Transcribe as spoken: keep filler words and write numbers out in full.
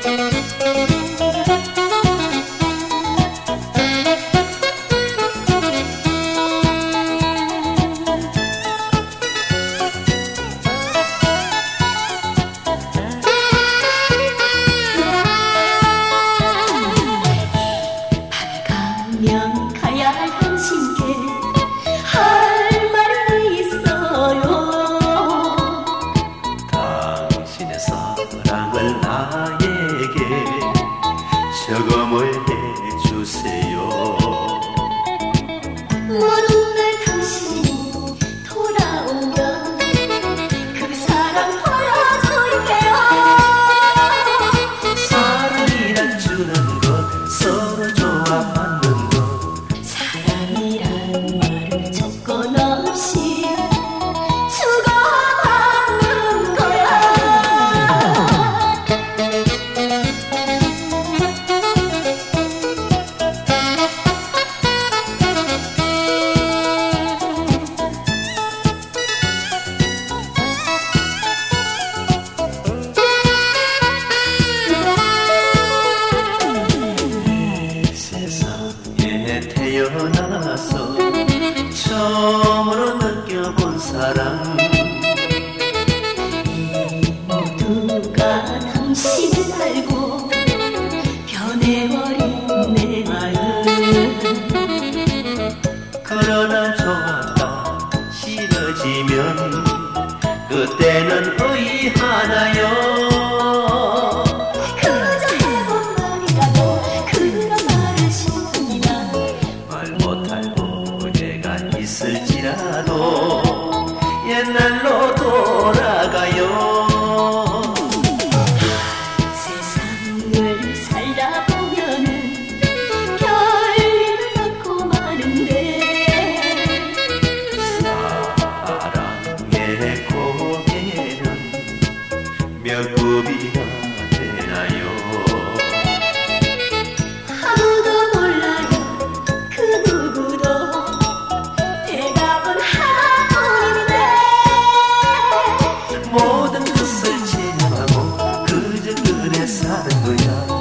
가면 가야 할 당신께 할 말이 있어요. 당신의 사랑을 나에게 저금을 해주세요. 먼 날 당신이 돌아오면 그 사랑 돌려줄게요. 사랑이란 주는 것, 서로 조합받는 것, 사랑이란 말을 조건 없이 주고받는 거야. 세상에 태어나서 처음으로 느껴본 사랑, 모두가 당신을 알고 변해버린 내 마음. 그러나 좋았다 싫어지면 그때는 의하나요? 그저 해본 말이라도 그런 말을 쉽습니다. 말 못할 후회가 있을지라도 옛날로 돌아가요. 세상을 살다 보면은 별일을 많고 많은데 사랑의 고개는 몇 굽이나 되나요? 아무도 몰라요 그 누구도. 대답은 하나뿐인데 모든 것을 체념하고 그저 그래 사는 거야.